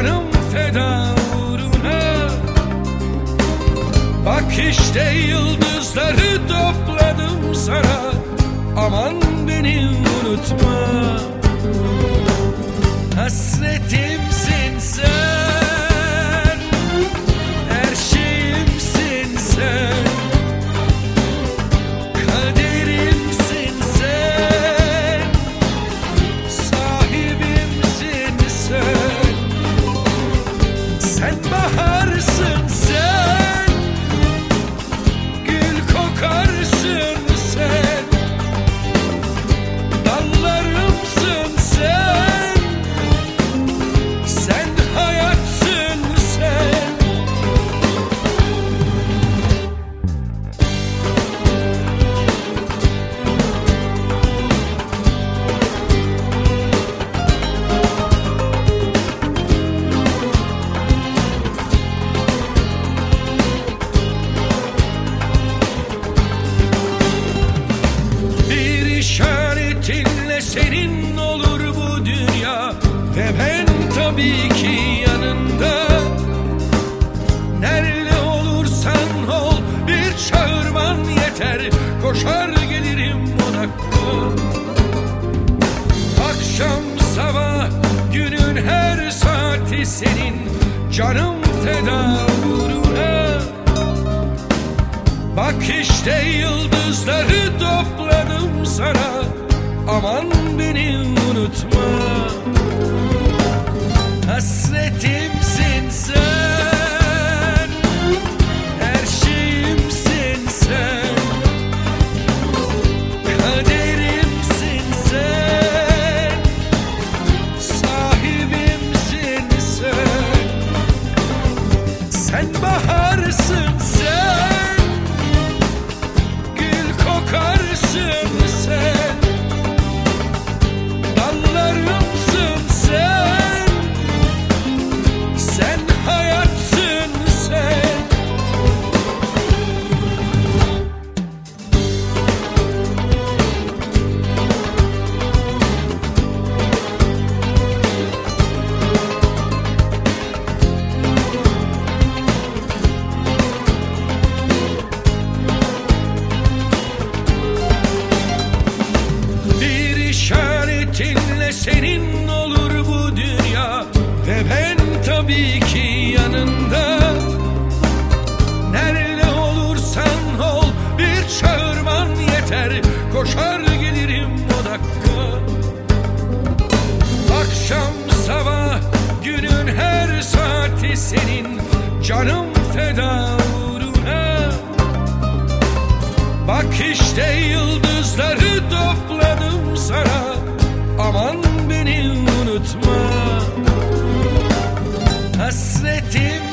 canım feda uğruna. Bak işte yıldızları topladım sana, aman beni unutma. Hasretimsin sen, her şeyimsin sen, kaderimsin sen, sahibimsin sen. Sen baharsın sen, gül kokarsın sen, dallarımsın sen, sen hayatsın sen. Bir işaretinle senin olur bu dünya ve ben tabii ki yanında. Nerede olursan ol bir çağırman yeter, koşar gelirim o dakika. Akşam sabah günün her saati senin, canım feda uğruna. Bak işte yıldızları topladım sana, aman beni unutma. Hasretimsin sen, her şeyimsin sen, kaderimsin sen, sahibimsin sen. Sen baharsın sen, gül kokarsın sen, dallarımsın sen, sen hayatsın sen. Bir işaretinle senin olur bu dünya ve ben tabii ki yanında. Nerede olursan ol bir çağırman yeter, koşar gelirim o dakika. Akşam sabah günün her saati senin, canım feda uğruna. Bak işte yıldızları topladım sana, aman beni unutma. Hasretim